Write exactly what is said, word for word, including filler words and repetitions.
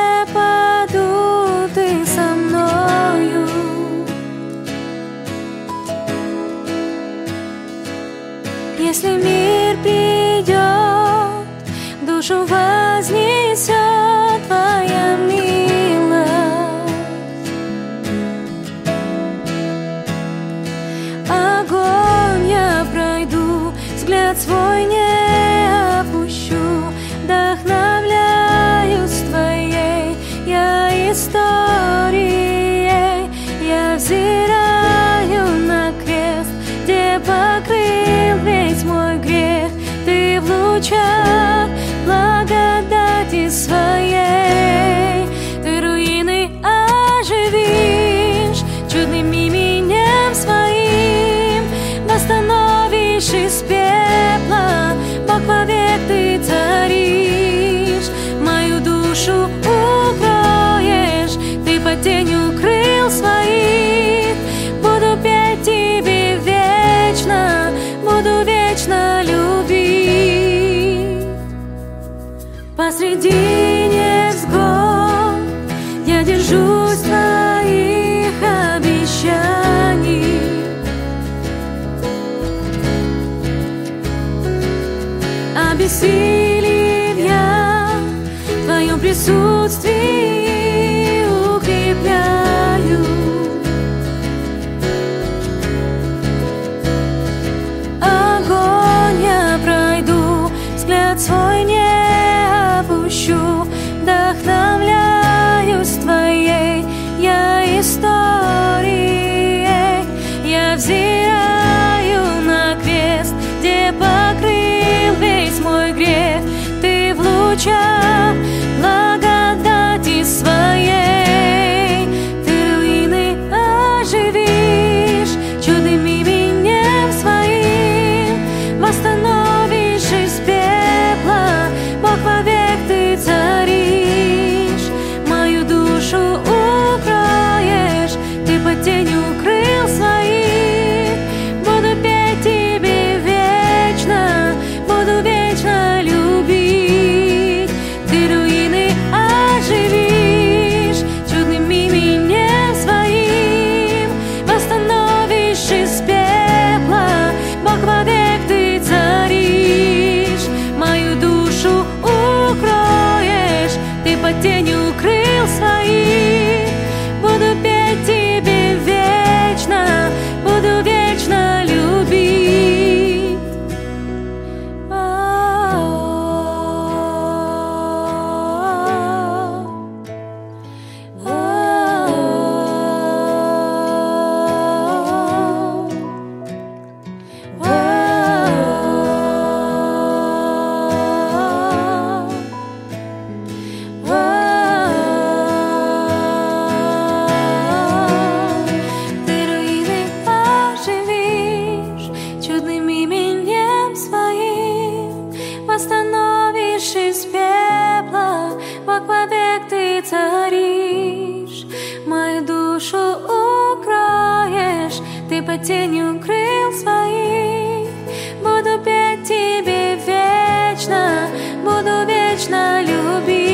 преподу ты со мною. Если мир придет, душу вознесет твоя милость. Огонь я пройду, взгляд свой не опущу, вдохновляюсь твоей я историей. Я взираю на крест, где покрыл весь мой грех. Ты в лучах благодати своей. Ты руины оживишь, чудным именем своим восстановишь из пепла. Бог вовек ты царишь, мою душу укроешь, ты под тенью крыл своих. Буду петь тебе вечно, буду вечно любить. Посреди невзгод я держусь твоих обещаний. Обессилев я в твоем присутствии укрепляю. Огонь я пройду, взгляд свой не опущу, вдохновляюсь твоей я историей. Я взираю на крест, где покрыл весь мой грех. Ты в лучах благодати своей. Ты руины оживишь, чудным именем своим восстановишь из пепла. Бог вовек ты царишь, мою душу укроешь, ты под тенью крыл своих. Буду петь тебе вечно, буду вечно любить. Ты руины оживишь, чудным именем своим восстановишь из пепла. Бог вовек ты царишь, мою душу укроешь, ты под тенью крыл своих. Буду петь тебе вечно, буду вечно любить. Ты руины оживишь, чудным именем своим восстановишь из пепла. Бог вовек ты царишь, мою душу укроешь, ты под тенью крыл своих. Буду петь тебе вечно, буду вечно любить.